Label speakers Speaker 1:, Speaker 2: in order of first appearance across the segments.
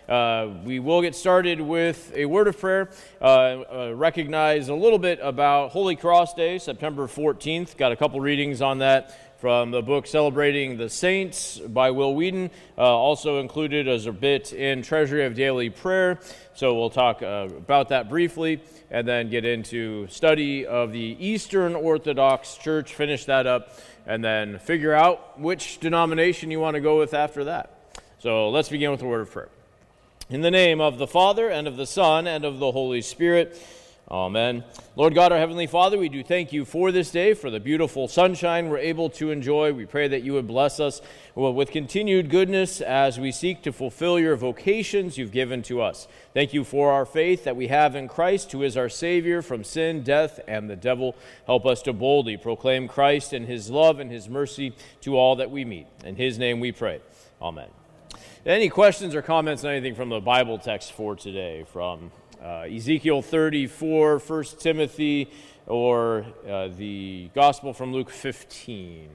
Speaker 1: We will get started with a word of prayer, recognize a little bit about Holy Cross Day, September 14th. Got a couple readings on that from the book Celebrating the Saints by Will Wheaton, also included as a bit in Treasury of Daily Prayer. So we'll talk about that briefly and then get into study of the Eastern Orthodox Church, finish that up, and then figure out which denomination you want to go with after that. So let's begin with a word of prayer. In the name of the Father, and of the Son, and of the Holy Spirit, Amen. Lord God, our Heavenly Father, we do thank you for this day, for the beautiful sunshine we're able to enjoy. We pray that you would bless us with continued goodness as we seek to fulfill your vocations you've given to us. Thank you for our faith that we have in Christ, who is our Savior from sin, death, and the devil. Help us to boldly proclaim Christ and his love and his mercy to all that we meet. In his name we pray. Amen. Any questions or comments on anything from the Bible text for today, from Ezekiel 34, 1 Timothy, or the Gospel from Luke 15?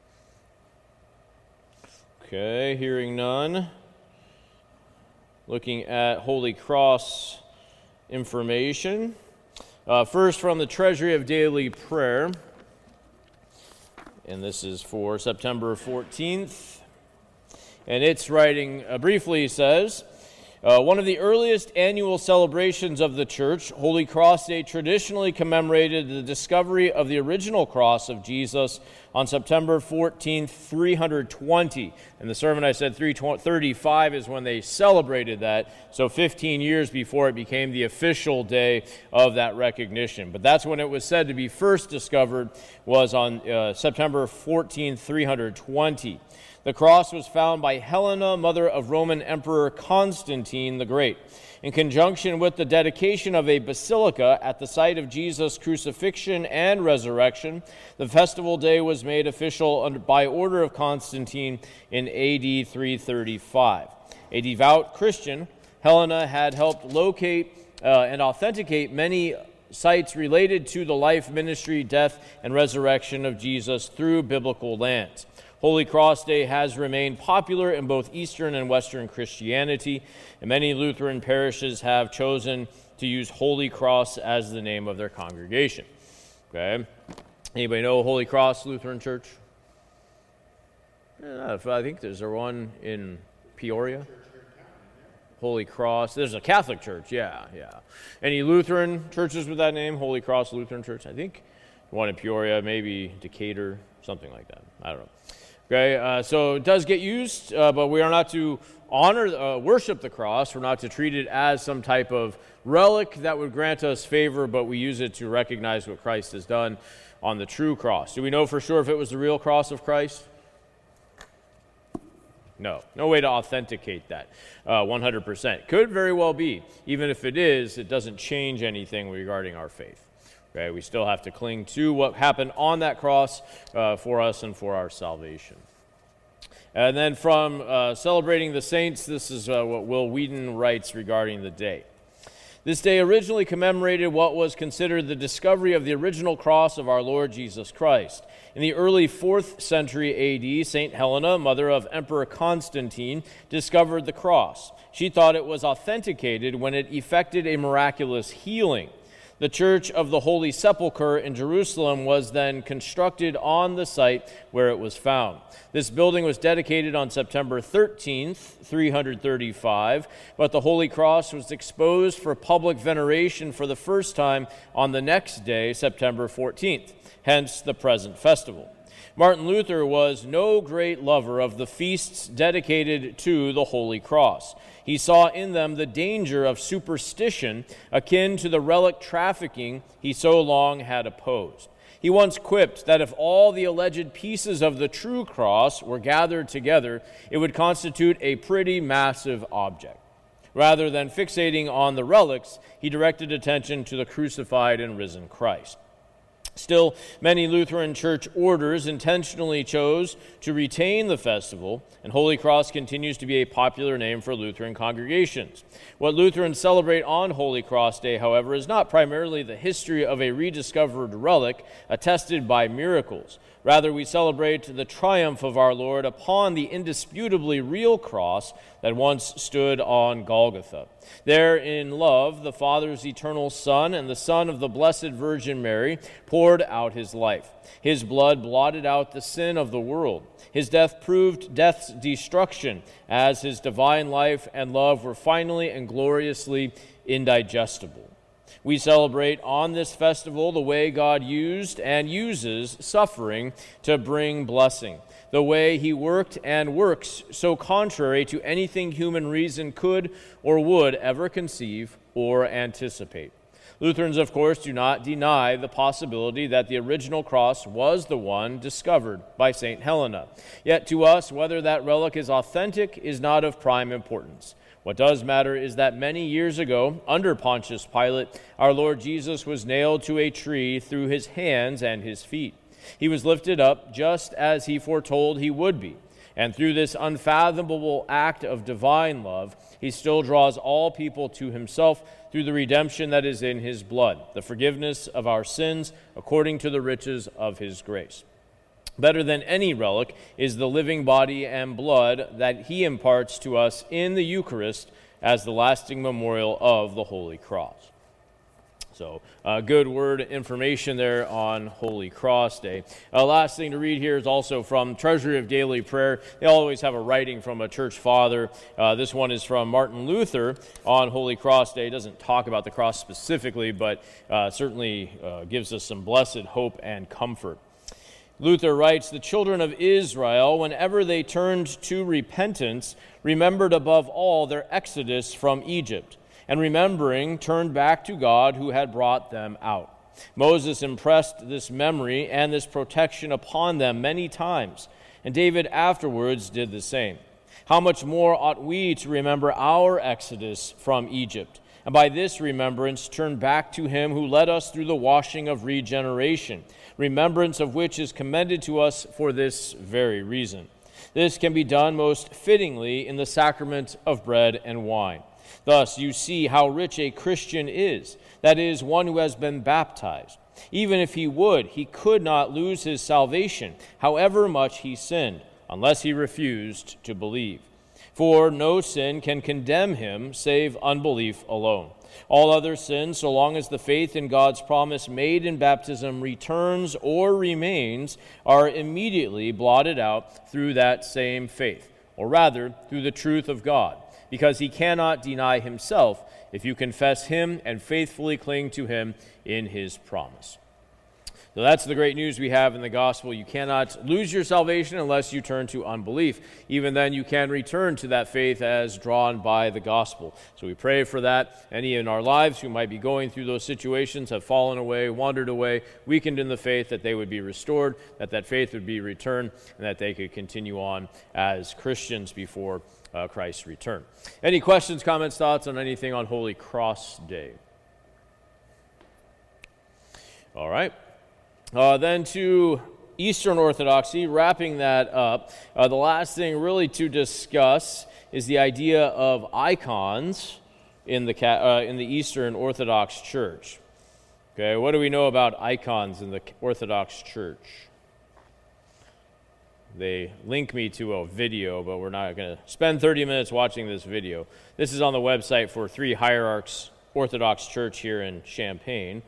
Speaker 1: Okay, hearing none. Looking at Holy Cross information. First from the Treasury of Daily Prayer, and this is for September 14th. And its writing briefly says, one of the earliest annual celebrations of the Church, Holy Cross Day, traditionally commemorated the discovery of the original cross of Jesus on September 14, 320. In the sermon I said 335 is when they celebrated that, so 15 years before it became the official day of that recognition. But that's when it was said to be first discovered, was on September 14, 320. The cross was found by Helena, mother of Roman Emperor Constantine the Great. In conjunction with the dedication of a basilica at the site of Jesus' crucifixion and resurrection, the festival day was made official by order of Constantine in AD 335. A devout Christian, Helena had helped locate and authenticate many sites related to the life, ministry, death, and resurrection of Jesus through biblical lands. Holy Cross Day has remained popular in both Eastern and Western Christianity, and many Lutheran parishes have chosen to use Holy Cross as the name of their congregation. Okay? Anybody know Holy Cross Lutheran Church? Yeah, I think there's one in Peoria. Holy Cross. There's a Catholic church, yeah. Any Lutheran churches with that name? Holy Cross Lutheran Church? I think one in Peoria, maybe Decatur, something like that. I don't know. Okay, so it does get used, but we are not to worship the cross. We're not to treat it as some type of relic that would grant us favor, but we use it to recognize what Christ has done on the true cross. Do we know for sure if it was the real cross of Christ? No way to authenticate that 100%. Could very well be. Even if it is, it doesn't change anything regarding our faith. Okay, we still have to cling to what happened on that cross for us and for our salvation. And then from Celebrating the Saints, this is what Will Wheaton writes regarding the day. This day originally commemorated what was considered the discovery of the original cross of our Lord Jesus Christ. In the early 4th century A.D., St. Helena, mother of Emperor Constantine, discovered the cross. She thought it was authenticated when it effected a miraculous healing. The Church of the Holy Sepulchre in Jerusalem was then constructed on the site where it was found. This building was dedicated on September 13th, 335, but the Holy Cross was exposed for public veneration for the first time on the next day, September 14th, hence the present festival. Martin Luther was no great lover of the feasts dedicated to the Holy Cross. He saw in them the danger of superstition akin to the relic trafficking he so long had opposed. He once quipped that if all the alleged pieces of the true cross were gathered together, it would constitute a pretty massive object. Rather than fixating on the relics, he directed attention to the crucified and risen Christ. Still, many Lutheran church orders intentionally chose to retain the festival, and Holy Cross continues to be a popular name for Lutheran congregations. What Lutherans celebrate on Holy Cross Day, however, is not primarily the history of a rediscovered relic attested by miracles, Rather, we celebrate the triumph of our Lord upon the indisputably real cross that once stood on Golgotha. There, in love, the Father's eternal Son and the Son of the Blessed Virgin Mary poured out his life. His blood blotted out the sin of the world. His death proved death's destruction, as his divine life and love were finally and gloriously indigestible. We celebrate on this festival the way God used and uses suffering to bring blessing, the way he worked and works so contrary to anything human reason could or would ever conceive or anticipate. Lutherans, of course, do not deny the possibility that the original cross was the one discovered by St. Helena. Yet to us, whether that relic is authentic is not of prime importance. What does matter is that many years ago, under Pontius Pilate, our Lord Jesus was nailed to a tree through his hands and his feet. He was lifted up just as he foretold he would be. And through this unfathomable act of divine love, he still draws all people to himself through the redemption that is in his blood, the forgiveness of our sins according to the riches of his grace. Better than any relic is the living body and blood that he imparts to us in the Eucharist as the lasting memorial of the Holy Cross. So, good word information there on Holy Cross Day. Last thing to read here is also from Treasury of Daily Prayer. They always have a writing from a church father. This one is from Martin Luther on Holy Cross Day. It doesn't talk about the cross specifically, but certainly gives us some blessed hope and comfort. Luther writes, "The children of Israel, whenever they turned to repentance, remembered above all their exodus from Egypt, and remembering, turned back to God who had brought them out. Moses impressed this memory and this protection upon them many times, and David afterwards did the same. How much more ought we to remember our exodus from Egypt, and by this remembrance turn back to him who led us through the washing of regeneration, remembrance of which is commended to us for this very reason. This can be done most fittingly in the sacrament of bread and wine. Thus you see how rich a Christian is, that is, one who has been baptized. Even if he would, he could not lose his salvation, however much he sinned, unless he refused to believe. For no sin can condemn him save unbelief alone. All other sins, so long as the faith in God's promise made in baptism returns or remains, are immediately blotted out through that same faith, or rather, through the truth of God, because he cannot deny himself if you confess him and faithfully cling to him in his promise." So that's the great news we have in the gospel. You cannot lose your salvation unless you turn to unbelief. Even then, you can return to that faith as drawn by the gospel. So we pray for that. Any in our lives who might be going through those situations, have fallen away, wandered away, weakened in the faith, that they would be restored, that faith would be returned, and that they could continue on as Christians before Christ's return. Any questions, comments, thoughts on anything on Holy Cross Day? All right. Then to Eastern Orthodoxy, wrapping that up, the last thing really to discuss is the idea of icons in the Eastern Orthodox Church. Okay, what do we know about icons in the Orthodox Church? They link me to a video, but we're not going to spend 30 minutes watching this video. This is on the website for Three Hierarchs Orthodox Church here in Champaign.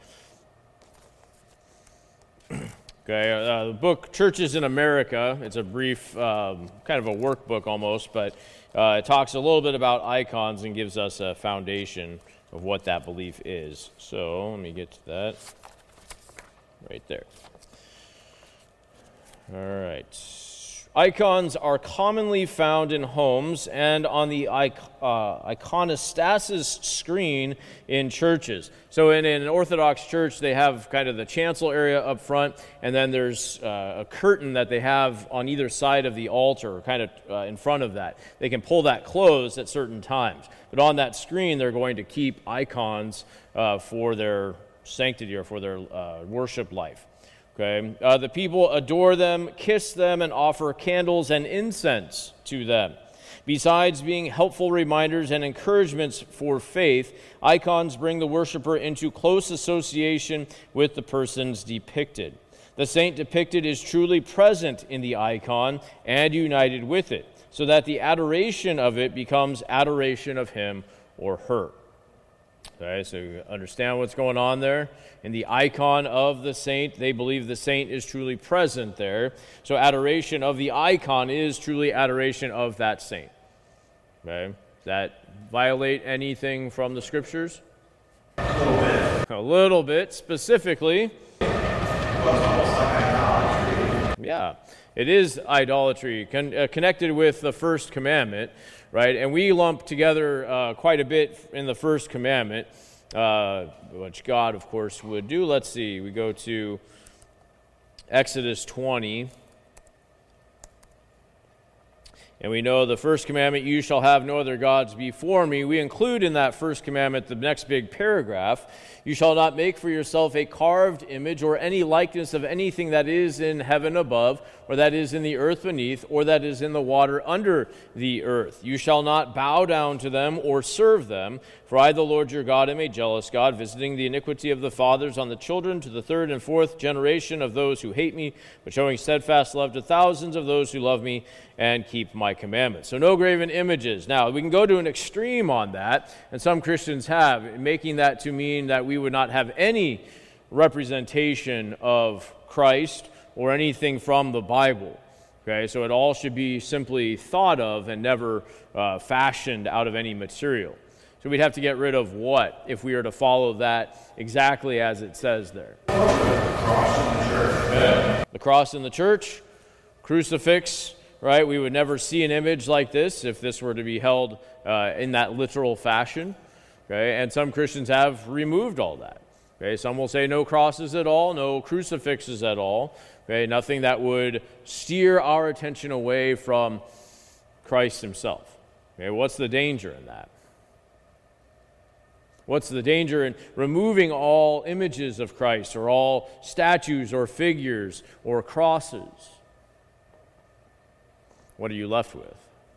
Speaker 1: Okay, the book Churches in America, it's a brief, kind of a workbook almost, but it talks a little bit about icons and gives us a foundation of what that belief is. So let me get to that right there. All right. Icons are commonly found in homes and on the iconostasis screen in churches. So in an Orthodox church, they have kind of the chancel area up front, and then there's a curtain that they have on either side of the altar, kind of in front of that. They can pull that closed at certain times. But on that screen, they're going to keep icons for their sanctity or for their worship life. Okay, the people adore them, kiss them, and offer candles and incense to them. Besides being helpful reminders and encouragements for faith, icons bring the worshiper into close association with the persons depicted. The saint depicted is truly present in the icon and united with it, so that the adoration of it becomes adoration of him or her. Okay, so you understand what's going on there? In the icon of the saint, they believe the saint is truly present there. So adoration of the icon is truly adoration of that saint. Okay? Does that violate anything from the Scriptures?
Speaker 2: A little bit.
Speaker 1: A little bit, specifically.
Speaker 2: Well, it's almost like idolatry.
Speaker 1: Yeah, it is idolatry, connected with the first commandment, right? And we lump together quite a bit in the first commandment, which God, of course, would do. Let's see, we go to Exodus 20. And we know the first commandment, you shall have no other gods before me. We include in that first commandment the next big paragraph. You shall not make for yourself a carved image or any likeness of anything that is in heaven above, or that is in the earth beneath, or that is in the water under the earth. You shall not bow down to them or serve them. For I, the Lord your God, am a jealous God, visiting the iniquity of the fathers on the children to the third and fourth generation of those who hate me, but showing steadfast love to thousands of those who love me and keep my commandments. So no graven images. Now, we can go to an extreme on that, and some Christians have, making that to mean that we would not have any representation of Christ or anything from the Bible. Okay, so it all should be simply thought of and never fashioned out of any material. So we'd have to get rid of what if we were to follow that exactly as it says there?
Speaker 2: The cross in the church.
Speaker 1: The cross in the church, crucifix, right? We would never see an image like this if this were to be held in that literal fashion. Okay, and some Christians have removed all that. Okay, some will say no crosses at all, no crucifixes at all. Okay, nothing that would steer our attention away from Christ himself. Okay, what's the danger in that? What's the danger in removing all images of Christ or all statues or figures or crosses? What are you left with?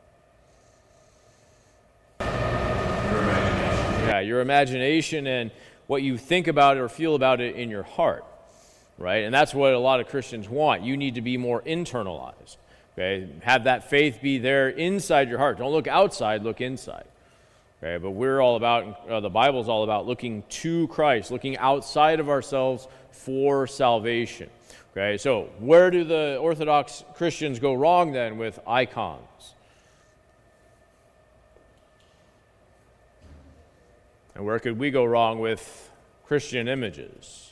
Speaker 2: Your imagination.
Speaker 1: Yeah, your imagination and what you think about it or feel about it in your heart, right? And that's what a lot of Christians want. You need to be more internalized, okay? Have that faith be there inside your heart. Don't look outside, look inside. Okay, but we're all about, the Bible's all about looking to Christ, looking outside of ourselves for salvation. Okay, so where do the Orthodox Christians go wrong then with icons? And where could we go wrong with Christian images?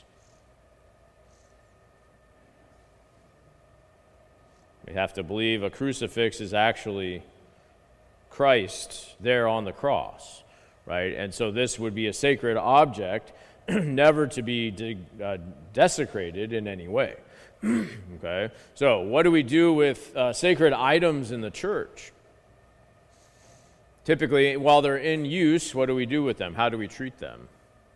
Speaker 1: We have to believe a crucifix is actually Christ there on the cross, right? And so this would be a sacred object, never to be desecrated in any way. Okay, so what do we do with sacred items in the church? Typically, while they're in use, what do we do with them? How do we treat them?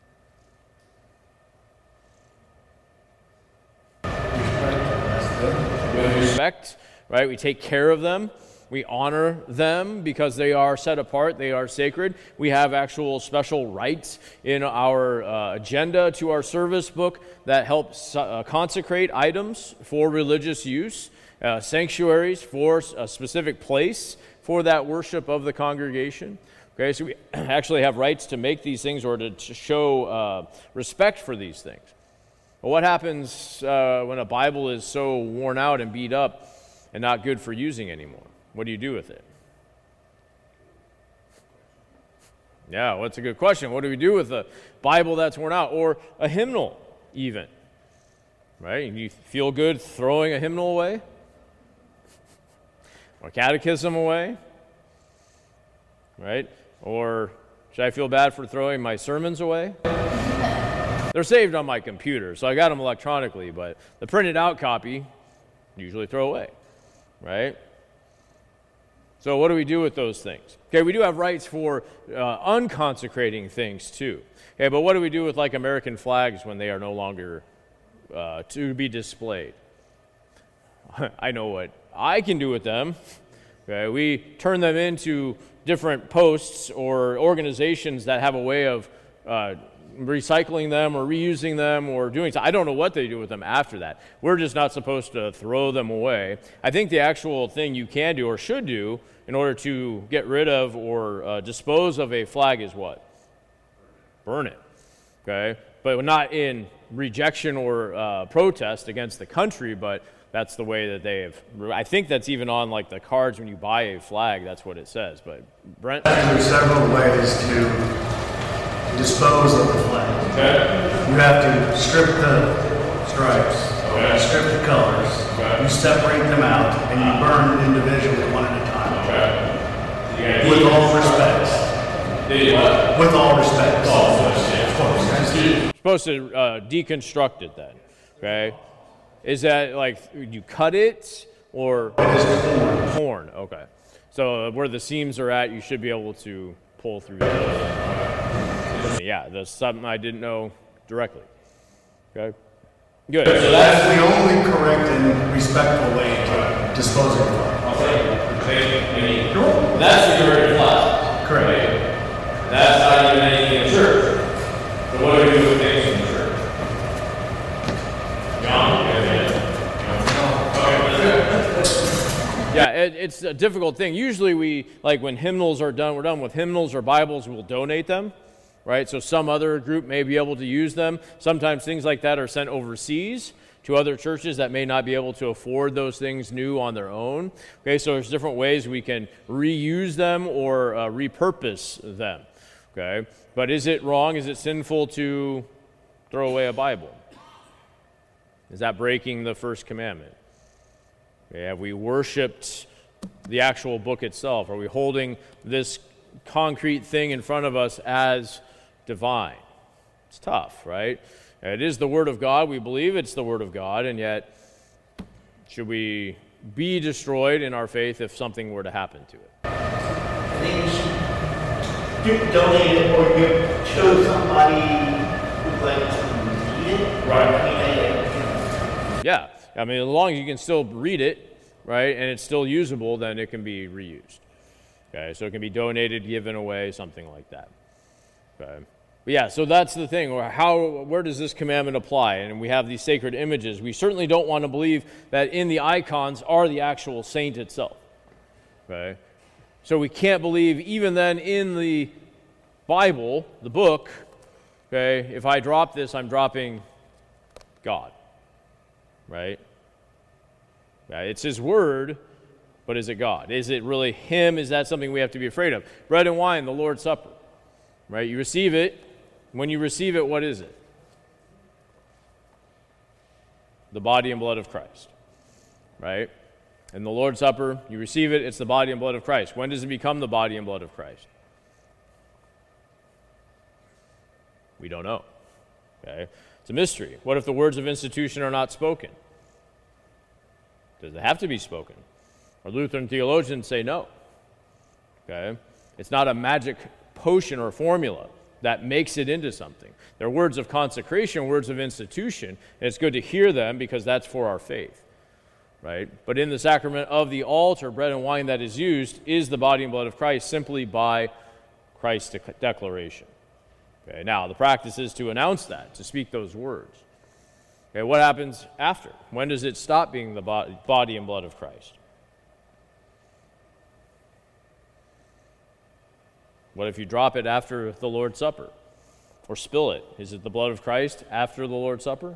Speaker 1: With respect, right? We take care of them. We honor them because they are set apart, they are sacred. We have actual special rites in our agenda to our service book that help consecrate items for religious use, sanctuaries for a specific place for that worship of the congregation. Okay, so we actually have rights to make these things or to show respect for these things. But what happens when a Bible is so worn out and beat up and not good for using anymore? What do you do with it? Yeah, well, that's a good question. What do we do with a Bible that's worn out? Or a hymnal, even. Right? You feel good throwing a hymnal away? Or catechism away? Right? Or should I feel bad for throwing my sermons away? They're saved on my computer, so I got them electronically, but the printed out copy, usually throw away. Right? So what do we do with those things? Okay, we do have rights for unconsecrating things too. Okay, but what do we do with like American flags when they are no longer to be displayed? I know what I can do with them. Okay, we turn them into different posts or organizations that have a way of recycling them or reusing them or doing so. I don't know what they do with them after that. We're just not supposed to throw them away. I think the actual thing you can do or should do in order to get rid of or dispose of a flag is what? Burn it, okay? But not in rejection or protest against the country, but that's the way that they have. I think that's even on like the cards when you buy a flag, that's what it says. But Brent?
Speaker 3: There's several ways to dispose of the flag.
Speaker 1: Okay.
Speaker 3: You have to strip the stripes, strip the colors, you separate them out, and you burn them individually one at a time. With all respect. With all respect. Of course.
Speaker 1: You're supposed to deconstruct it then, okay? Is that like you cut it or?
Speaker 3: It is
Speaker 1: torn? Okay. So where the seams are at, you should be able to pull through those. Yeah, that's something I didn't know directly. Okay. Good.
Speaker 3: So that's the only correct and respectful way to dispose of it.
Speaker 1: That's the American flag.
Speaker 3: Correct.
Speaker 1: That's not even anything in church. So what do we do with things in the church? John? Yeah, it's a difficult thing. Usually we, like when hymnals are done, we're done with hymnals or Bibles, we'll donate them, right? So some other group may be able to use them. Sometimes things like that are sent overseas to other churches that may not be able to afford those things new on their own. Okay, so there's different ways we can reuse them or repurpose them. Okay, but is it wrong? Is it sinful to throw away a Bible? Is that breaking the first commandment? Okay, have we worshipped the actual book itself? Are we holding this concrete thing in front of us as divine? It's tough, right? It is the Word of God. We believe it's the Word of God, and yet should we be destroyed in our faith if something were to happen to it?
Speaker 4: I think we should donate it or show somebody who'd like to read it.
Speaker 1: Right. Yeah. I mean, as long as you can still read it, right, and it's still usable, then it can be reused. Okay, so it can be donated, given away, something like that. Okay. But yeah, so that's the thing. Where does this commandment apply? And we have these sacred images. We certainly don't want to believe that in the icons are the actual saint itself. Okay, so we can't believe even then in the Bible, the book. Okay, if I drop this, I'm dropping God. Right? It's His Word, but is it God? Is it really Him? Is that something we have to be afraid of? Bread and wine, the Lord's Supper. Right? You receive it. When you receive it, what is it? The body and blood of Christ. Right? And the Lord's Supper, you receive it, it's the body and blood of Christ. When does it become the body and blood of Christ? We don't know. Okay? It's a mystery. What if the words of institution are not spoken? Does it have to be spoken? Or Lutheran theologians say no. Okay? It's not a magic potion or formula that makes it into something. They're words of consecration, words of institution, and it's good to hear them because that's for our faith. Right? But in the sacrament of the altar, bread and wine that is used is the body and blood of Christ simply by Christ's declaration. Okay? Now, the practice is to announce that, to speak those words. Okay, what happens after? When does it stop being the body and blood of Christ? What if you drop it after the Lord's Supper? Or spill it? Is it the blood of Christ after the Lord's Supper?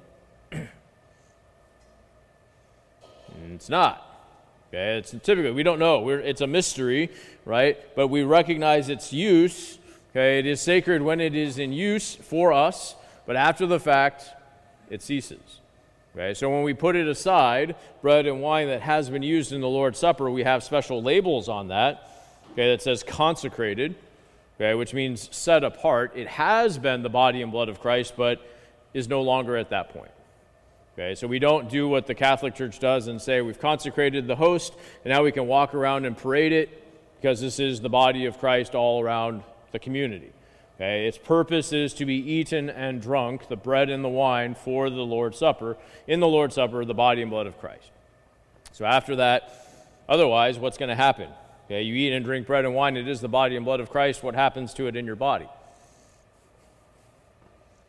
Speaker 1: It's not. Okay, it's typically, we don't know. It's a mystery, right? But we recognize its use. Okay, it is sacred when it is in use for us, but after the fact, it ceases. Okay, so when we put it aside, bread and wine that has been used in the Lord's Supper, we have special labels on that, okay, that says consecrated, okay, which means set apart. It has been the body and blood of Christ, but is no longer at that point. Okay, so we don't do what the Catholic Church does and say we've consecrated the host, and now we can walk around and parade it because this is the body of Christ all around the community. Okay, its purpose is to be eaten and drunk, the bread and the wine for the Lord's Supper. In the Lord's Supper, the body and blood of Christ. So after that, otherwise, what's going to happen? Okay, you eat and drink bread and wine, it is the body and blood of Christ. What happens to it in your body?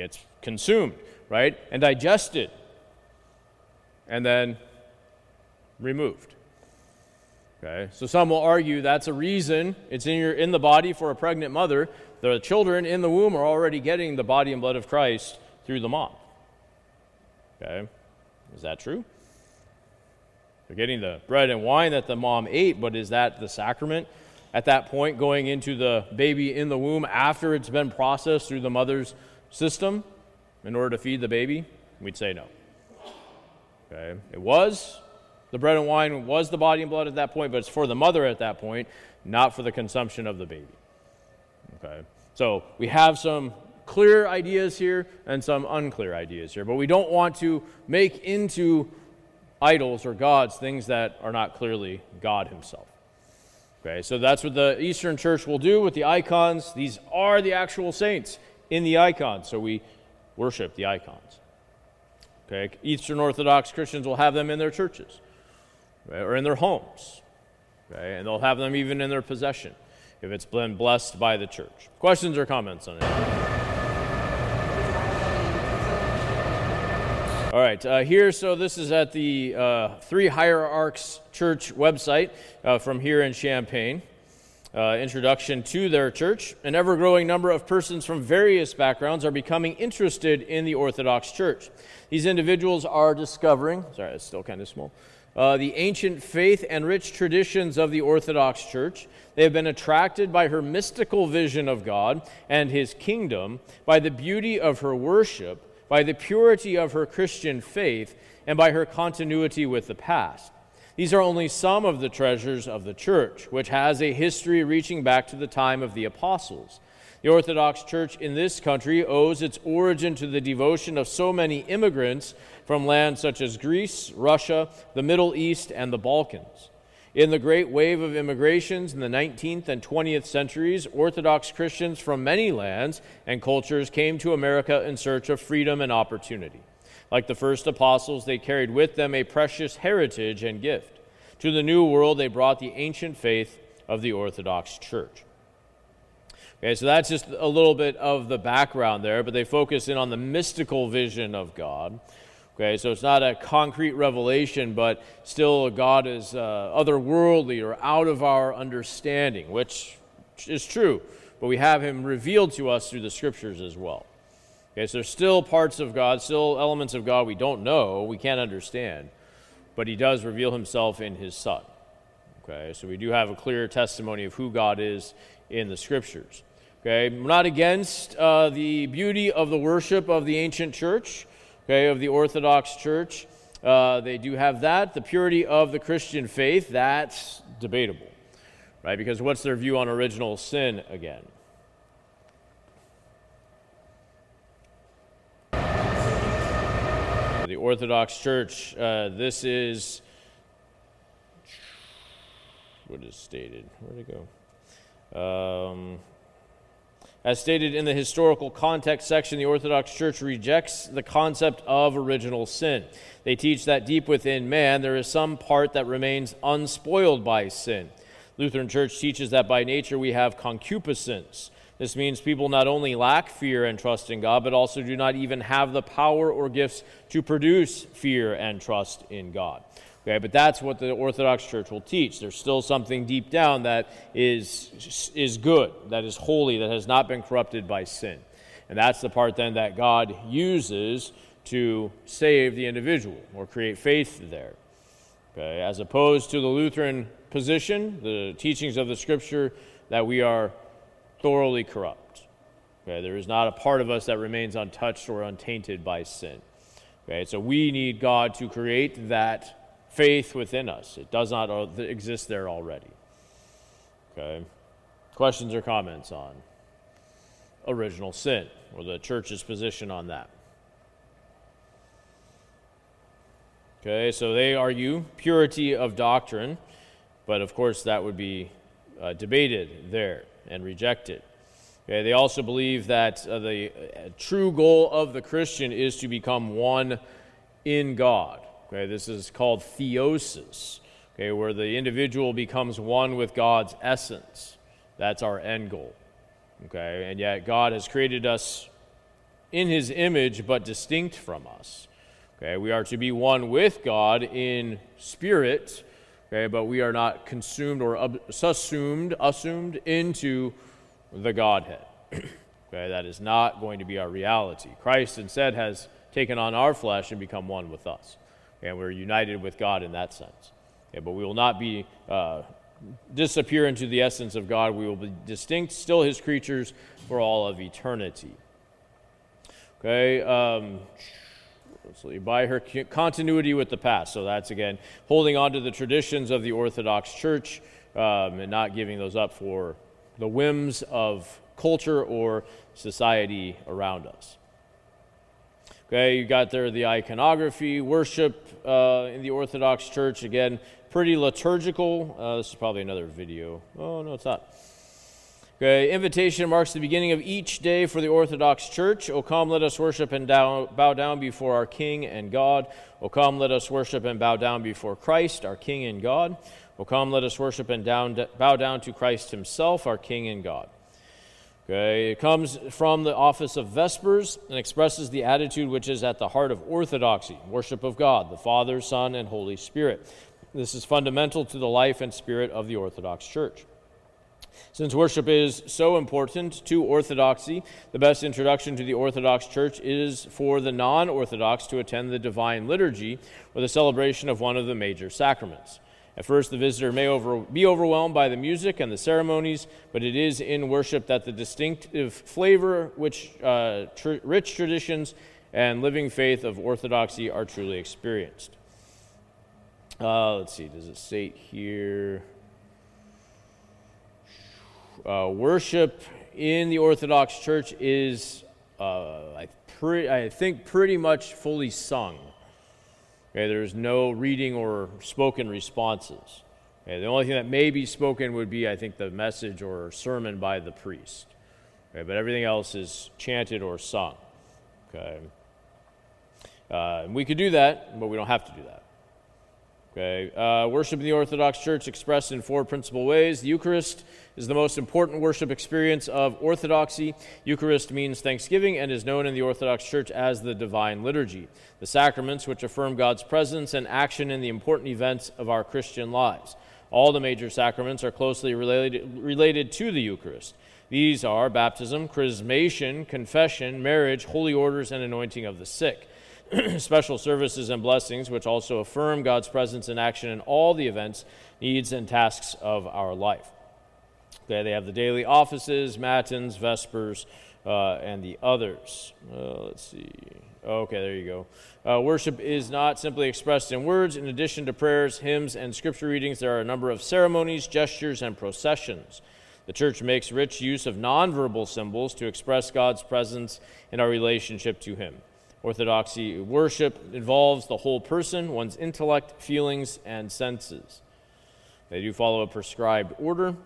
Speaker 1: gets consumed, right? And digested. And then removed. Okay? So some will argue that's a reason it's in the body for a pregnant mother. The children in the womb are already getting the body and blood of Christ through the mom. Okay? Is that true? They're getting the bread and wine that the mom ate, but is that the sacrament at that point going into the baby in the womb after it's been processed through the mother's system in order to feed the baby? We'd say no. Okay? It was. The bread and wine was the body and blood at that point, but it's for the mother at that point, not for the consumption of the baby. Okay? So we have some clear ideas here and some unclear ideas here, but we don't want to make into idols or gods things that are not clearly God himself. Okay, so that's what the Eastern Church will do with the icons. These are the actual saints in the icons, so we worship the icons. Okay, Eastern Orthodox Christians will have them in their churches, right, or in their homes, okay, and they'll have them even in their possession if it's been blessed by the church. Questions or comments on it? All right, so this is at the Three Hierarchs Church website from here in Champaign. Introduction to their church. An ever-growing number of persons from various backgrounds are becoming interested in the Orthodox Church. These individuals are discovering, it's still kind of small, the ancient faith and rich traditions of the Orthodox Church. They have been attracted by her mystical vision of God and his kingdom, by the beauty of her worship, by the purity of her Christian faith, and by her continuity with the past. These are only some of the treasures of the Church, which has a history reaching back to the time of the apostles. The Orthodox Church in this country owes its origin to the devotion of so many immigrants from lands such as Greece, Russia, the Middle East, and the Balkans. In the great wave of immigrations in the 19th and 20th centuries, Orthodox Christians from many lands and cultures came to America in search of freedom and opportunity. Like the first apostles, they carried with them a precious heritage and gift. To the New World, they brought the ancient faith of the Orthodox Church. Okay, so that's just a little bit of the background there, but they focus in on the mystical vision of God. Okay, so it's not a concrete revelation, but still God is otherworldly or out of our understanding, which is true, but we have him revealed to us through the Scriptures as well. Okay, so there's still parts of God, still elements of God we don't know, we can't understand, but he does reveal himself in his Son. Okay, so we do have a clear testimony of who God is in the Scriptures. Okay, I'm not against the beauty of the worship of the ancient church, okay, of the Orthodox Church. They do have that. The purity of the Christian faith, that's debatable, right? Because what's their view on original sin again? The Orthodox Church, this is what is stated. Where'd it go? As stated in the historical context section, the Orthodox Church rejects the concept of original sin. They teach that deep within man there is some part that remains unspoiled by sin. Lutheran Church teaches that by nature we have concupiscence. This means people not only lack fear and trust in God, but also do not even have the power or gifts to produce fear and trust in God. Okay, but that's what the Orthodox Church will teach. There's still something deep down that is good, that is holy, that has not been corrupted by sin. And that's the part then that God uses to save the individual or create faith there. Okay, as opposed to the Lutheran position, the teachings of the Scripture, that we are thoroughly corrupt. Okay, there is not a part of us that remains untouched or untainted by sin. Okay, so we need God to create that faith within us. It does not exist there already. Okay. Questions or comments on original sin or the church's position on that? Okay, so they argue purity of doctrine, but of course that would be debated there and rejected. Okay, they also believe that the true goal of the Christian is to become one in God. Okay, this is called theosis, okay, where the individual becomes one with God's essence. That's our end goal. Okay, and yet God has created us in his image but distinct from us. Okay, we are to be one with God in spirit, okay, but we are not consumed or assumed into the Godhead. Okay, that is not going to be our reality. Christ instead has taken on our flesh and become one with us. Okay, and we're united with God in that sense. Okay, but we will not be disappear into the essence of God. We will be distinct, still his creatures for all of eternity. Okay, by her continuity with the past. So that's, again, holding on to the traditions of the Orthodox Church and not giving those up for the whims of culture or society around us. Okay, you got there the iconography, worship in the Orthodox Church. Again, pretty liturgical. This is probably another video. Oh, no, it's not. Okay, invitation marks the beginning of each day for the Orthodox Church. O come, let us worship and bow down before our King and God. O come, let us worship and bow down before Christ, our King and God. O come, let us worship and bow down to Christ himself, our King and God. Okay, it comes from the office of Vespers and expresses the attitude which is at the heart of orthodoxy, worship of God, the Father, Son, and Holy Spirit. This is fundamental to the life and spirit of the Orthodox Church. Since worship is so important to orthodoxy, the best introduction to the Orthodox Church is for the non-Orthodox to attend the Divine Liturgy or the celebration of one of the major sacraments. At first, the visitor may be overwhelmed by the music and the ceremonies, but it is in worship that the distinctive flavor, which rich traditions and living faith of orthodoxy are truly experienced. Let's see, does it state here? Worship in the Orthodox Church is, I think, pretty much fully sung. Okay, there's no reading or spoken responses. Okay, the only thing that may be spoken would be, I think, the message or sermon by the priest. Okay, but everything else is chanted or sung. Okay, we could do that, but we don't have to do that. Okay, worship in the Orthodox Church expressed in four principal ways. The Eucharist is the most important worship experience of Orthodoxy. Eucharist means thanksgiving and is known in the Orthodox Church as the Divine Liturgy. The sacraments, which affirm God's presence and action in the important events of our Christian lives. All the major sacraments are closely related to the Eucharist. These are baptism, chrismation, confession, marriage, holy orders, and anointing of the sick. Special services and blessings, which also affirm God's presence and action in all the events, needs, and tasks of our life. Okay, they have the daily offices, matins, vespers, and the others. Let's see. Okay, there you go. Worship is not simply expressed in words. In addition to prayers, hymns, and scripture readings, there are a number of ceremonies, gestures, and processions. The Church makes rich use of nonverbal symbols to express God's presence in our relationship to Him. Orthodoxy worship involves the whole person, one's intellect, feelings, and senses. They do follow a prescribed order.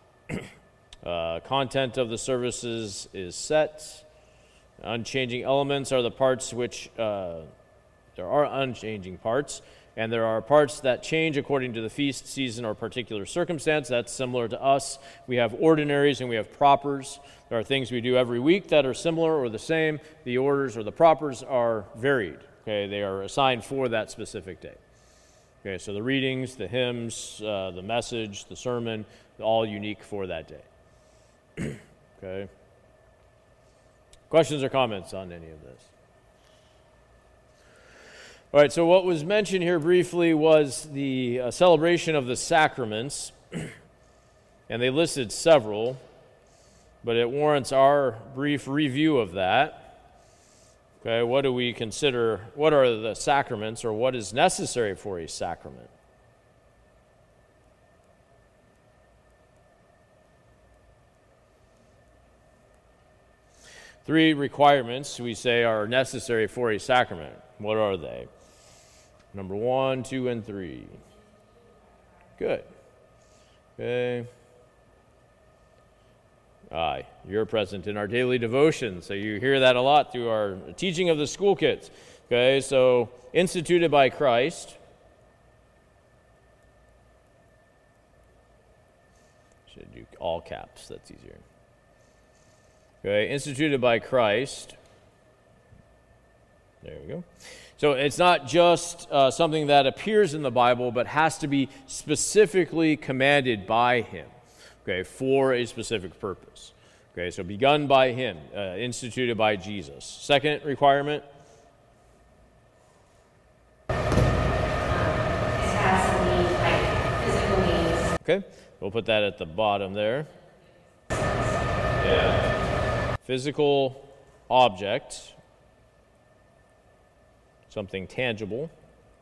Speaker 1: Content of the services is set. Unchanging elements are the parts which, there are unchanging parts, and there are parts that change according to the feast, season, or particular circumstance. That's similar to us. We have ordinaries and we have propers. There are things we do every week that are similar or the same. The orders or the propers are varied. Okay, they are assigned for that specific day. Okay, so the readings, the hymns, the message, the sermon, all unique for that day. Okay. Questions or comments on any of this? All right, so what was mentioned here briefly was the celebration of the sacraments, and they listed several, but it warrants our brief review of that. Okay, what do we consider, what are the sacraments, or what is necessary for a sacrament? Three requirements we say are necessary for a sacrament. What are they? Number 1, 2, and 3. Good. Okay. Aye, you're present in our daily devotion, so you hear that a lot through our teaching of the school kids. Okay, so instituted by Christ. Should do all caps, that's easier. Okay, instituted by Christ. There we go. So it's not just something that appears in the Bible, but has to be specifically commanded by him, okay, for a specific purpose. Okay, so begun by him, instituted by Jesus. Second requirement?
Speaker 5: It has to be like physical means.
Speaker 1: Okay, we'll put that at the bottom there. Yeah. Physical object, something tangible,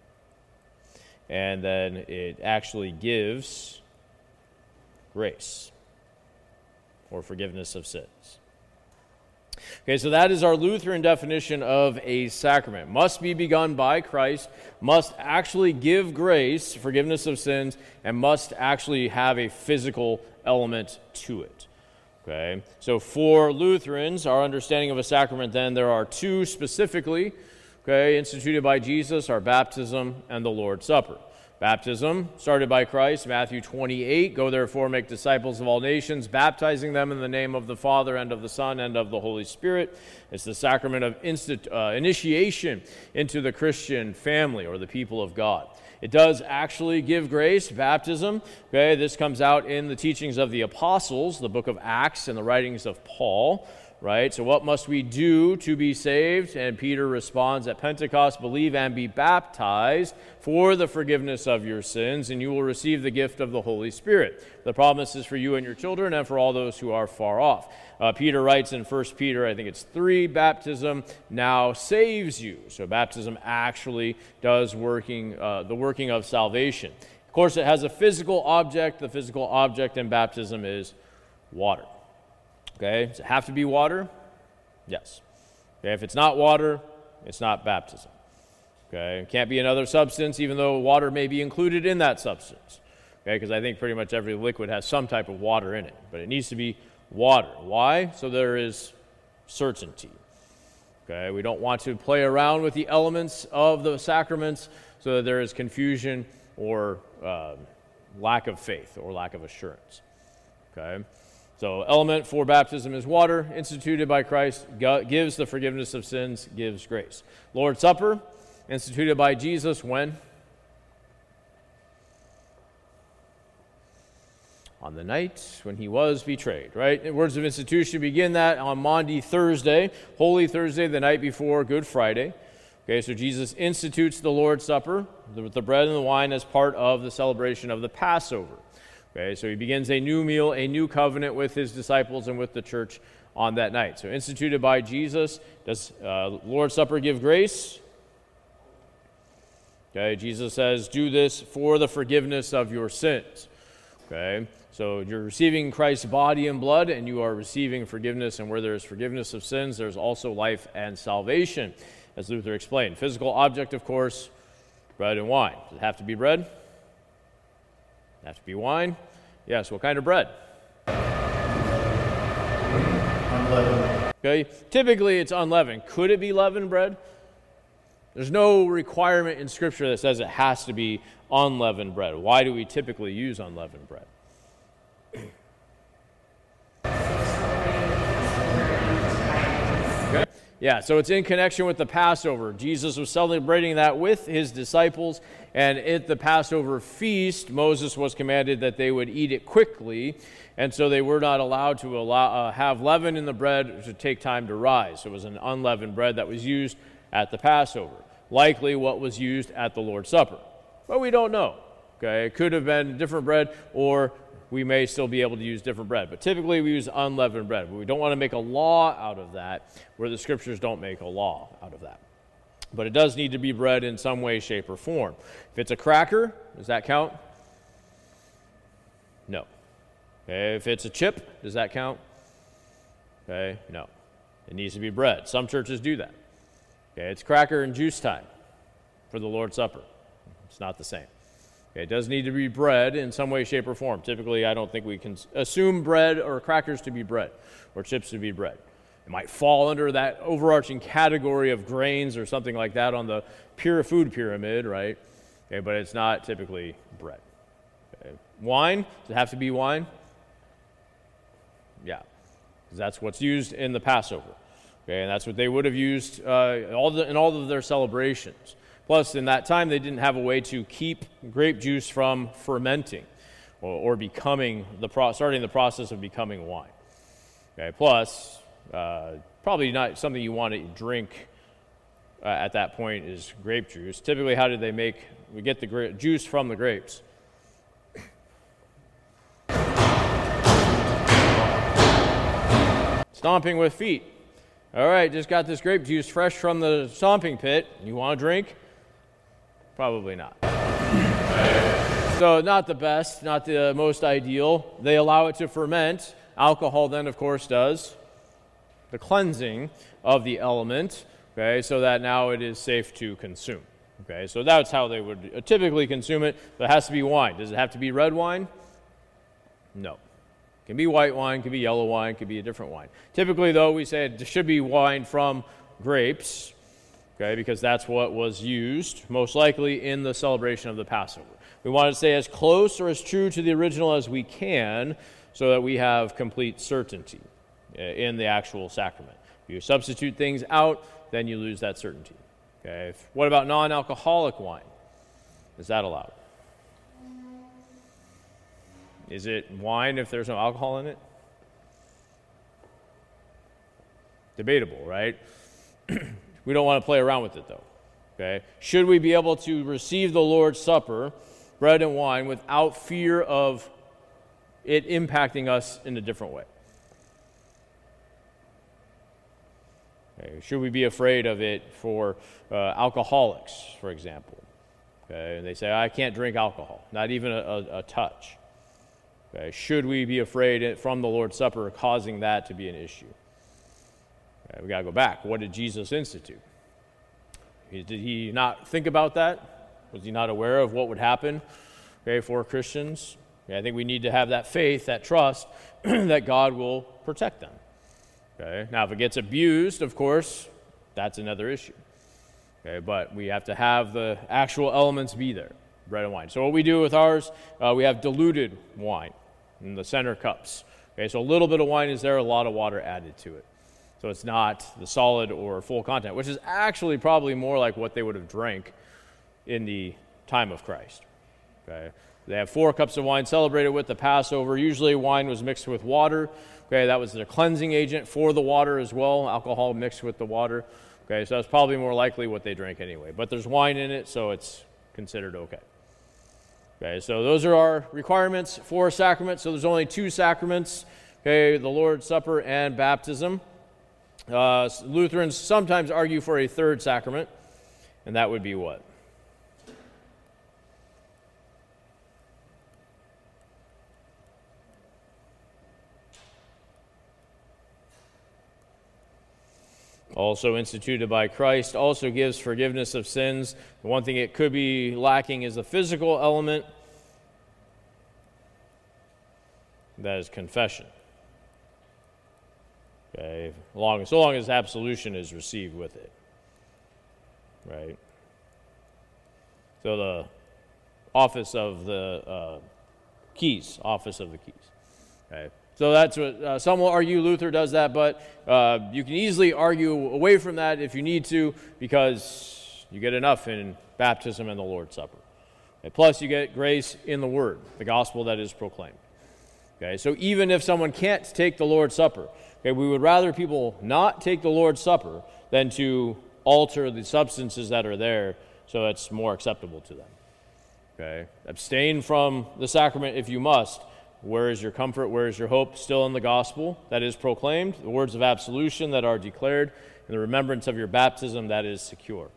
Speaker 1: and then it actually gives grace or forgiveness of sins. Okay, so that is our Lutheran definition of a sacrament. Must be begun by Christ, must actually give grace, forgiveness of sins, and must actually have a physical element to it. Okay, so for Lutherans, our understanding of a sacrament then, there are two specifically, okay, instituted by Jesus, are baptism and the Lord's Supper. Baptism, started by Christ, Matthew 28, go therefore make disciples of all nations, baptizing them in the name of the Father and of the Son and of the Holy Spirit. It's the sacrament of initiation into the Christian family or the people of God. It does actually give grace, baptism. Okay, this comes out in the teachings of the apostles, the book of Acts and the writings of Paul. Right? So what must we do to be saved? And Peter responds at Pentecost, believe and be baptized for the forgiveness of your sins, and you will receive the gift of the Holy Spirit. The promise is for you and your children and for all those who are far off. Peter writes in 1 Peter, I think it's 3, baptism now saves you. So baptism actually does the working of salvation. Of course, it has a physical object. The physical object in baptism is water. Okay, does it have to be water? Yes. Okay, if it's not water, it's not baptism. Okay, it can't be another substance, even though water may be included in that substance. Okay, because I think pretty much every liquid has some type of water in it, but it needs to be water. Why? So there is certainty. Okay, we don't want to play around with the elements of the sacraments so that there is confusion or lack of faith or lack of assurance. Okay. So element for baptism is water, instituted by Christ, gives the forgiveness of sins, gives grace. Lord's Supper, instituted by Jesus when? On the night when he was betrayed, right? The words of institution begin that on Maundy Thursday, Holy Thursday, the night before Good Friday. Okay, so Jesus institutes the Lord's Supper with the bread and the wine as part of the celebration of the Passover. Okay, so he begins a new meal, a new covenant with his disciples and with the church on that night. So instituted by Jesus, does Lord's Supper give grace? Okay, Jesus says, do this for the forgiveness of your sins. Okay, so you're receiving Christ's body and blood, and you are receiving forgiveness, and where there is forgiveness of sins, there's also life and salvation, as Luther explained. Physical object, of course, bread and wine. Does it have to be bread? Does it have to be wine? Yes, what kind of bread?
Speaker 3: Unleavened.
Speaker 1: Okay, typically it's unleavened. Could it be leavened bread? There's no requirement in Scripture that says it has to be unleavened bread. Why do we typically use unleavened bread? Okay. Yeah, so it's in connection with the Passover. Jesus was celebrating that with his disciples, and at the Passover feast, Moses was commanded that they would eat it quickly, and so they were not allowed to have leaven in the bread to take time to rise. So it was an unleavened bread that was used at the Passover, likely what was used at the Lord's Supper. But we don't know. Okay, it could have been different bread, or we may still be able to use different bread. But typically we use unleavened bread. But we don't want to make a law out of that, where the Scriptures don't make a law out of that. But it does need to be bread in some way, shape, or form. If it's a cracker, does that count? No. Okay, if it's a chip, does that count? Okay, no. It needs to be bread. Some churches do that. Okay, it's cracker and juice time for the Lord's Supper. It's not the same. Okay, it does need to be bread in some way, shape, or form. Typically, I don't think we can assume bread or crackers to be bread or chips to be bread. It might fall under that overarching category of grains or something like that on the pure food pyramid, right? Okay, but it's not typically bread. Okay. Wine, does it have to be wine? Yeah, because that's what's used in the Passover. Okay, and that's what they would have used in all of their celebrations. Plus, in that time, they didn't have a way to keep grape juice from fermenting or becoming starting the process of becoming wine. Okay, plus, probably not something you want to drink at that point is grape juice. Typically, how did we get the juice from the grapes? Stomping with feet. All right, just got this grape juice fresh from the stomping pit. You want to drink? Probably not. So not the best, not the most ideal. They allow it to ferment. Alcohol then, of course, does the cleansing of the element, okay, so that now it is safe to consume. Okay, so that's how they would typically consume it. But it has to be wine. Does it have to be red wine? No. It can be white wine, can be yellow wine, can be a different wine. Typically, though, we say it should be wine from grapes, okay, because that's what was used, most likely in the celebration of the Passover. We want to stay as close or as true to the original as we can so that we have complete certainty in the actual sacrament. If you substitute things out, then you lose that certainty. Okay. What about non-alcoholic wine? Is that allowed? Is it wine if there's no alcohol in it? Debatable, right? We don't want to play around with it, though. Okay? Should we be able to receive the Lord's Supper, bread and wine, without fear of it impacting us in a different way? Okay. Should we be afraid of it for alcoholics, for example? Okay. And they say, I can't drink alcohol, not even a touch. Okay. Should we be afraid from the Lord's Supper causing that to be an issue? Okay. We got to go back. What did Jesus institute? Did he not think about that? Was he not aware of what would happen, okay, for Christians? Okay. I think we need to have that faith, that trust that God will protect them. Okay. Now, if it gets abused, of course, that's another issue. Okay. But we have to have the actual elements be there. Bread and wine. So what we do with ours, we have diluted wine in the center cups. Okay, so a little bit of wine is there, a lot of water added to it. So it's not the solid or full content, which is actually probably more like what they would have drank in the time of Christ. Okay, they have 4 cups of wine celebrated with the Passover. Usually wine was mixed with water. Okay, that was their cleansing agent for the water as well, alcohol mixed with the water. Okay, so that's probably more likely what they drank anyway. But there's wine in it, so it's considered okay. Okay, so those are our requirements for sacrament. So there's only 2 sacraments, okay, the Lord's Supper and baptism. Lutherans sometimes argue for a 3rd sacrament, and that would be what? Also instituted by Christ, also gives forgiveness of sins. The one thing it could be lacking is the physical element. That is confession. Okay, so long as absolution is received with it. Right? So the office of the keys. Okay. So that's what some will argue Luther does that, but you can easily argue away from that if you need to, because you get enough in baptism and the Lord's Supper. Okay, plus you get grace in the Word, the gospel that is proclaimed. Okay, so even if someone can't take the Lord's Supper, okay, we would rather people not take the Lord's Supper than to alter the substances that are there so it's more acceptable to them. Okay, abstain from the sacrament if you must. Where is your comfort? Where is your hope? Still in the gospel that is proclaimed, the words of absolution that are declared, and the remembrance of your baptism that is secure.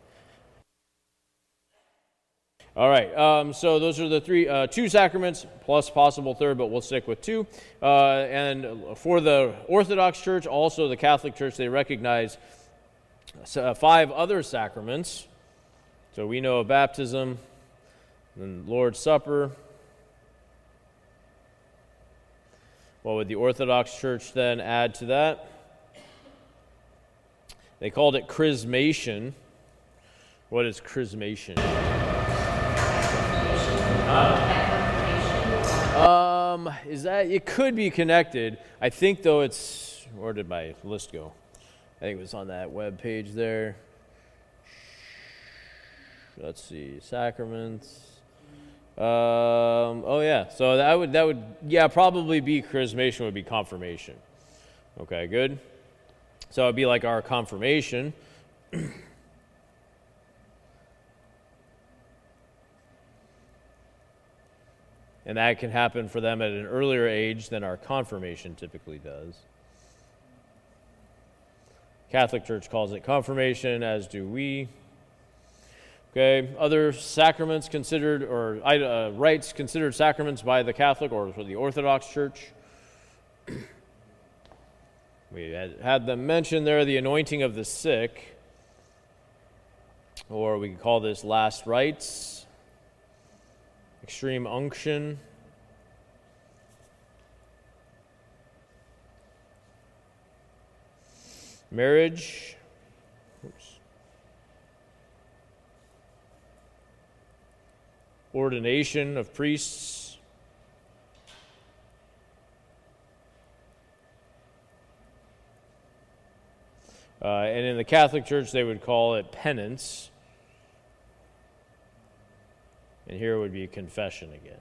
Speaker 1: All right, so those are the 2 sacraments plus possible 3rd, but we'll stick with 2. And for the Orthodox Church, also the Catholic Church, they recognize 5 other sacraments. So we know of baptism, then Lord's Supper. What would the Orthodox Church then add to that? They called it chrismation. What is chrismation? Is that, it could be connected. I think, though, it's, where did my list go? I think it was on that web page there. Let's see, sacraments. Oh yeah, so that would probably be chrismation would be confirmation. Okay, good. So it'd be like our confirmation. And that can happen for them at an earlier age than our confirmation typically does. Catholic Church calls it confirmation, as do we. Okay, other sacraments considered, or rites considered sacraments by the Catholic or for the Orthodox Church. We had them mentioned there, the anointing of the sick, or we could call this last rites, extreme unction, marriage, ordination of priests, and in the Catholic Church they would call it penance, and here would be confession again.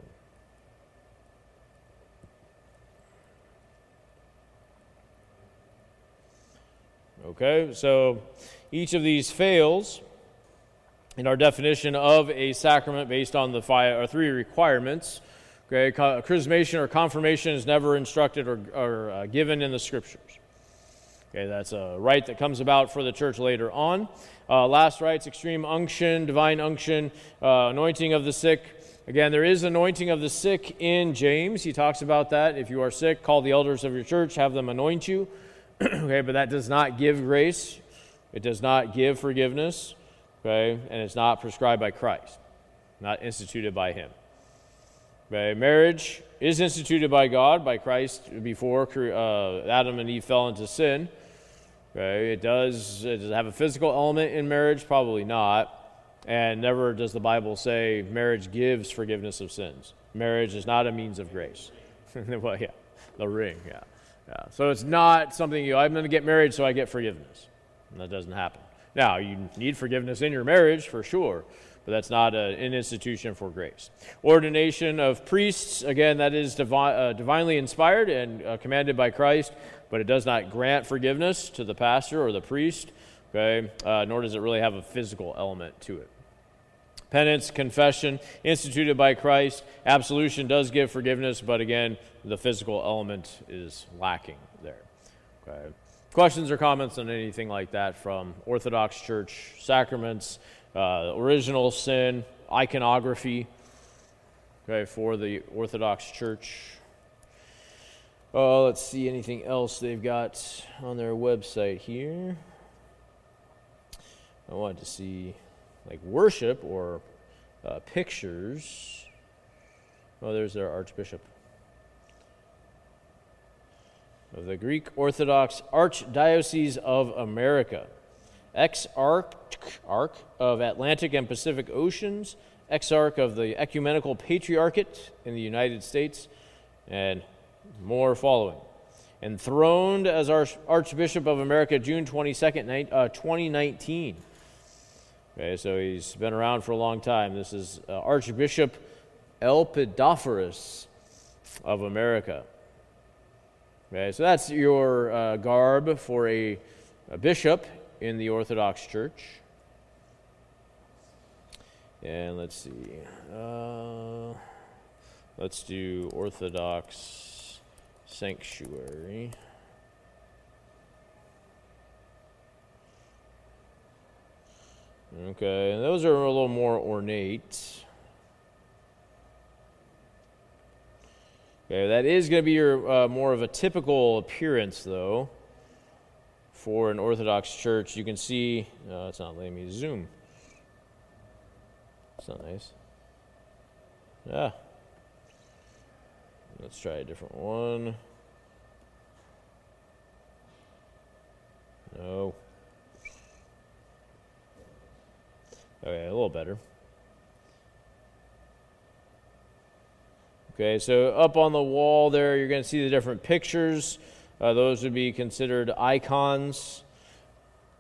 Speaker 1: Okay, so each of these fails in our definition of a sacrament based on the three requirements. Okay, chrismation or confirmation is never instructed or given in the Scriptures. Okay, that's a rite that comes about for the church later on. Last rites, extreme unction, divine unction, anointing of the sick. Again, there is anointing of the sick in James. He talks about that. If you are sick, call the elders of your church, have them anoint you. Okay, but that does not give grace. It does not give forgiveness. Okay, and it's not prescribed by Christ, not instituted by Him. Okay, marriage is instituted by God, by Christ, before Adam and Eve fell into sin. Okay, does it have a physical element in marriage? Probably not. And never does the Bible say marriage gives forgiveness of sins. Marriage is not a means of grace. Well, yeah, the ring, yeah. So it's not something I'm going to get married so I get forgiveness. And that doesn't happen. Now, you need forgiveness in your marriage for sure, but that's not an institution for grace. Ordination of priests, again, that is divinely inspired and commanded by Christ, but it does not grant forgiveness to the pastor or the priest, okay, nor does it really have a physical element to it. Penance, confession, instituted by Christ. Absolution does give forgiveness, but again, the physical element is lacking there. Okay. Questions or comments on anything like that from Orthodox Church sacraments, original sin, iconography, okay, for the Orthodox Church? Let's see anything else they've got on their website here. I wanted to see like worship or pictures. Oh, there's their Archbishop of the Greek Orthodox Archdiocese of America, Exarch of Atlantic and Pacific Oceans, Exarch of the Ecumenical Patriarchate in the United States, and more following. Enthroned as Archbishop of America June 22nd, 2019. Okay, so he's been around for a long time. This is Archbishop Elpidophoros of America. Okay, so that's your garb for a bishop in the Orthodox Church. And let's see. Let's do Orthodox sanctuary. Okay, and those are a little more ornate. Okay, that is going to be your more of a typical appearance, though, for an Orthodox church. You can see, it's not letting me zoom. It's not nice. Yeah. Let's try a different one. No. Okay, a little better. Okay, so up on the wall there, you're going to see the different pictures. Those would be considered icons.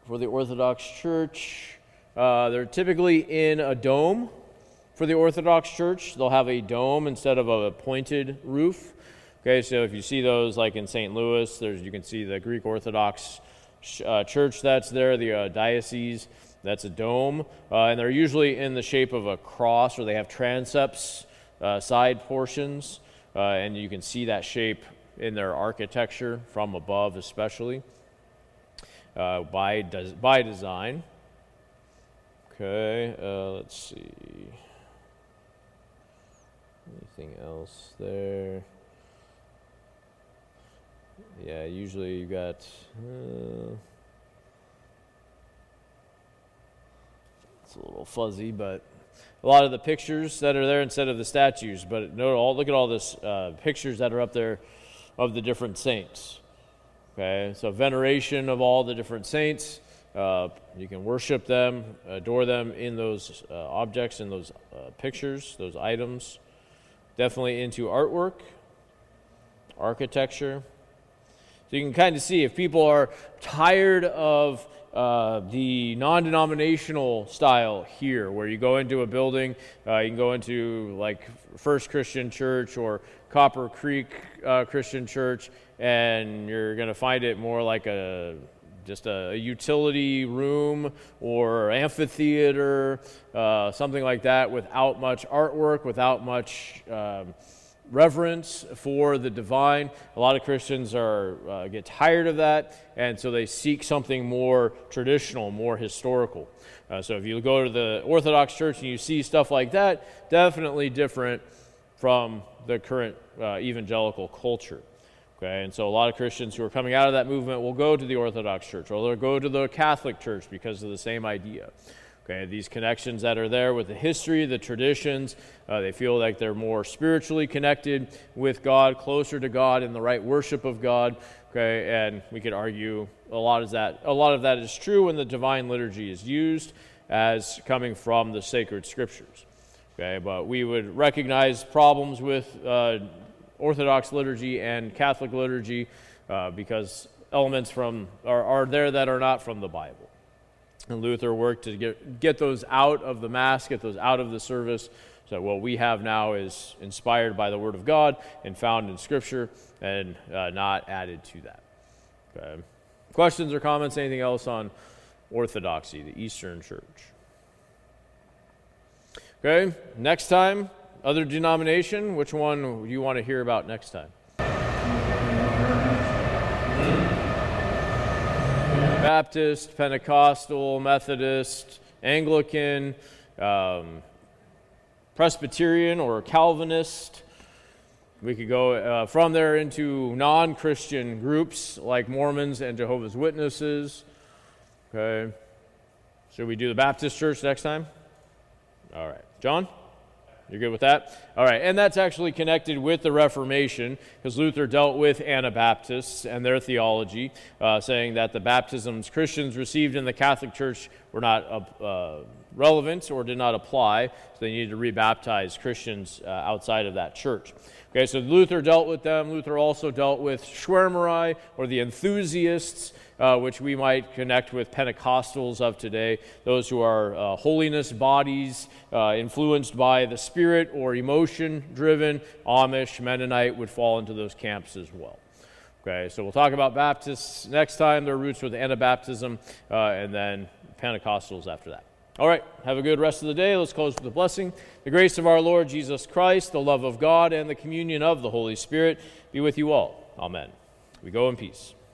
Speaker 1: for the Orthodox Church. They're typically in a dome. For the Orthodox Church, they'll have a dome instead of a pointed roof. Okay, so if you see those like in St. Louis, you can see the Greek Orthodox church that's there, the diocese, that's a dome. And they're usually in the shape of a cross, or they have transepts, side portions, and you can see that shape in their architecture from above especially, by design. Okay, let's see. Anything else there? Yeah, usually you got it's a little fuzzy, but a lot of the pictures that are there instead of the statues. But look at all this pictures that are up there of the different saints. Okay, so veneration of all the different saints. You can worship them, adore them in those objects, in those pictures, those items. Definitely into artwork, architecture. So you can kind of see if people are tired of the non-denominational style here, where you go into a building, you can go into like First Christian Church or Copper Creek Christian Church, and you're going to find it more like just a utility room or amphitheater, something like that, without much artwork, without much reverence for the divine. A lot of Christians get tired of that, and so they seek something more traditional, more historical. So if you go to the Orthodox Church and you see stuff like that, definitely different from the current evangelical culture. Okay, and so a lot of Christians who are coming out of that movement will go to the Orthodox Church, or they'll go to the Catholic Church because of the same idea. Okay, these connections that are there with the history, the traditions, they feel like they're more spiritually connected with God, closer to God in the right worship of God. Okay, and we could argue a lot of that is true when the divine liturgy is used as coming from the sacred scriptures. Okay, but we would recognize problems with Orthodox liturgy and Catholic liturgy because elements are there that are not from the Bible. And Luther worked to get those out of the Mass, get those out of the service, so what we have now is inspired by the Word of God and found in Scripture and not added to that. Okay. Questions or comments, anything else on Orthodoxy, the Eastern Church? Okay, next time, other denomination, which one do you want to hear about next time? Baptist, Pentecostal, Methodist, Anglican, Presbyterian or Calvinist. We could go from there into non-Christian groups like Mormons and Jehovah's Witnesses. Okay. Should we do the Baptist Church next time? All right. John? You're good with that? All right, and that's actually connected with the Reformation, because Luther dealt with Anabaptists and their theology, saying that the baptisms Christians received in the Catholic Church were not relevant or did not apply, so they needed to rebaptize Christians outside of that church. Okay, so Luther dealt with them. Luther also dealt with Schwärmerei, or the enthusiasts, which we might connect with Pentecostals of today, those who are holiness bodies, influenced by the Spirit or emotion-driven. Amish, Mennonite would fall into those camps as well. Okay, so we'll talk about Baptists next time, their roots with Anabaptism, and then Pentecostals after that. All right, have a good rest of the day. Let's close with a blessing. The grace of our Lord Jesus Christ, the love of God, and the communion of the Holy Spirit be with you all. Amen. We go in peace.